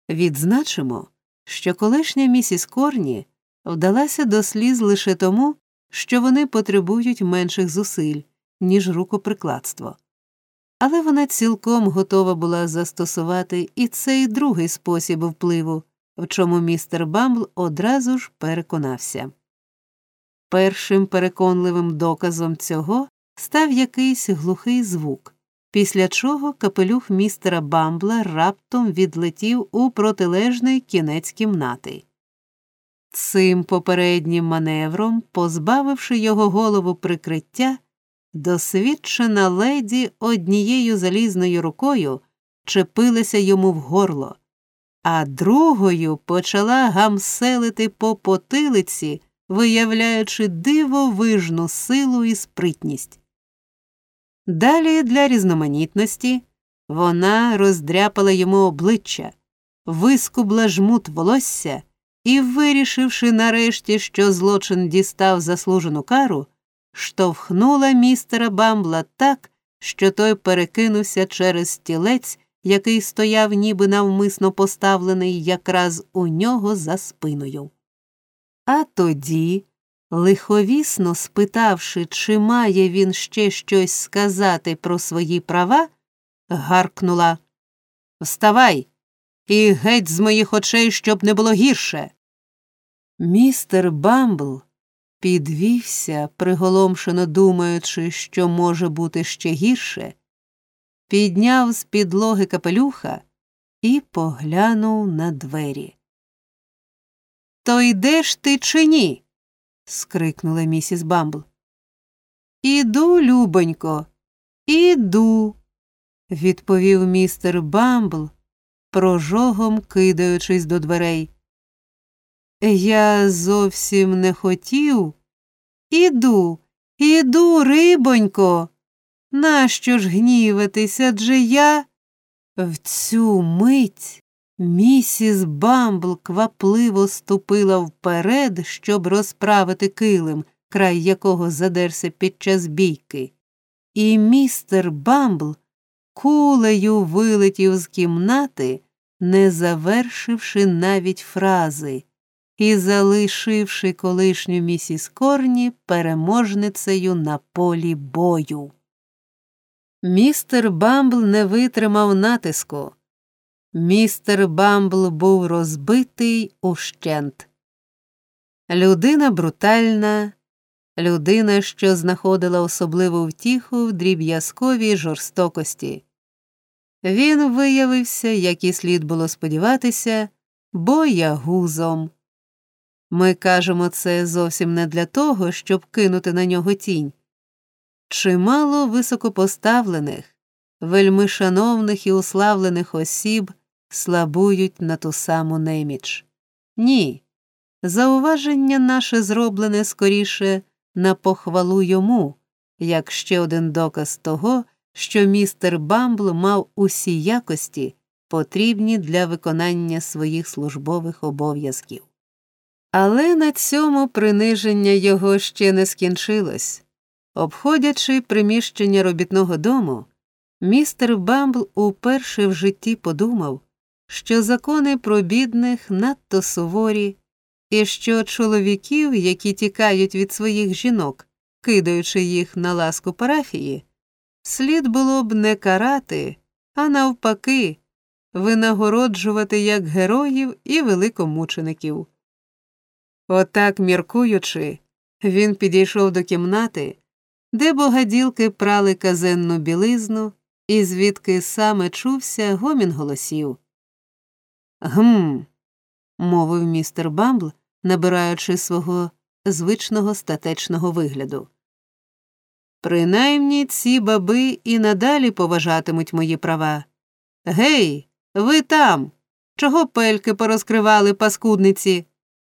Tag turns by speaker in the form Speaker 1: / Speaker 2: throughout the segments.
Speaker 1: Відзначимо, що колишня місіс Корні вдалася до сліз лише тому, що вони потребують менших зусиль, ніж рукоприкладство. Але вона цілком готова була застосувати і цей другий спосіб впливу, в чому містер Бамбл одразу ж переконався. Першим переконливим доказом цього став якийсь глухий звук, після чого капелюх містера Бамбла раптом відлетів у протилежний кінець кімнати. Цим попереднім маневром, позбавивши його голову прикриття, досвідчена леді однією залізною рукою чепилася йому в горло, а другою почала гамселити по потилиці, виявляючи дивовижну силу і спритність. Далі для різноманітності вона роздряпала йому обличчя, вискубла жмут волосся і, вирішивши нарешті, що злочин дістав заслужену кару, штовхнула містера Бамбла так, що той перекинувся через стілець, який стояв ніби навмисно поставлений якраз у нього за спиною. А тоді, лиховісно спитавши, чи має він ще щось сказати про свої права, гаркнула: «Вставай! І геть з моїх очей, щоб не було гірше!» Містер Бамбл підвівся, приголомшено думаючи, що може бути ще гірше, підняв з підлоги капелюха і поглянув на двері. «То йдеш ти чи ні?» – скрикнула місіс Бамбл. «Іду, любонько, іду», – відповів містер Бамбл, прожогом кидаючись до дверей. «Я зовсім не хотів. Іду, іду, рибонько. Нащо ж гніватись, адже я...» В цю мить місіс Бамбл квапливо ступила вперед, щоб розправити килим, край якого задерся під час бійки. І містер Бамбл кулею вилетів з кімнати, не завершивши навіть фрази, і залишивши колишню місіс Корні переможницею на полі бою. Містер Бамбл не витримав натиску. Містер Бамбл був розбитий ущент. Людина брутальна, людина, що знаходила особливу втіху в дріб'язковій жорстокості. Він виявився, як і слід було сподіватися, боягузом. Ми кажемо це зовсім не для того, щоб кинути на нього тінь. Чимало високопоставлених, вельми шановних і уславлених осіб слабують на ту саму неміч. Ні, зауваження наше зроблене скоріше на похвалу йому, як ще один доказ того, що містер Бамбл мав усі якості, потрібні для виконання своїх службових обов'язків. Але на цьому приниження його ще не скінчилось. Обходячи приміщення робітного дому, містер Бамбл уперше в житті подумав, що закони про бідних надто суворі, і що чоловіків, які тікають від своїх жінок, кидаючи їх на ласку парафії, слід було б не карати, а навпаки, винагороджувати як героїв і великомучеників. Отак, міркуючи, він підійшов до кімнати, де богаділки прали казенну білизну, і звідки саме чувся гомін голосів. «Гм», – мовив містер Бамбл, набираючи свого звичного статечного вигляду. «Принаймні ці баби і надалі поважатимуть мої права. Гей, ви там! Чого пельки порозкривали, паскудниці?»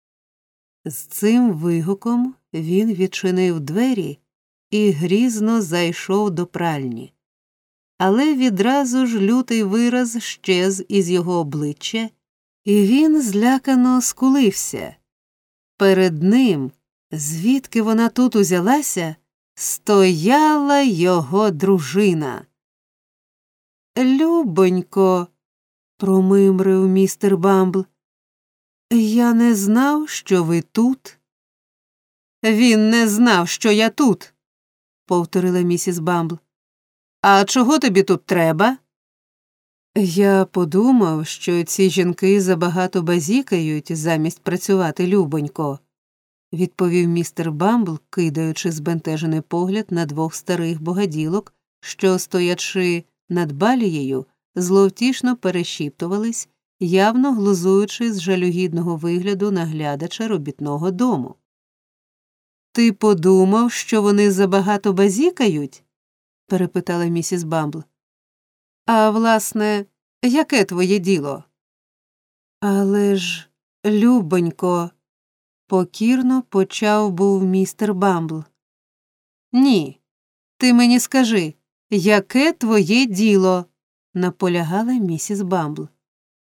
Speaker 1: З цим вигуком він відчинив двері і грізно зайшов до пральні. Але відразу ж лютий вираз щез із його обличчя, і він злякано скулився. Перед ним, звідки вона тут узялася, стояла його дружина. «Любонько», промимрив містер Бамбл. Я не знав, що ви тут. Він не знав, що я тут, повторила місіс Бамбл. А чого тобі тут треба? Я подумав, що ці жінки забагато базікають замість працювати, любонько, відповів містер Бамбл, кидаючи збентежений погляд на двох старих богаділок, що, стоячи над балією, зловтішно перешіптувались, явно глузуючи з жалюгідного вигляду наглядача робітного дому. Ти подумав, що вони забагато базікають? Перепитала місіс Бамбл. А, власне, яке твоє діло? Але ж, любонько, покірно почав був містер Бамбл. Ні, ти мені скажи, яке твоє діло? Наполягала місіс Бамбл.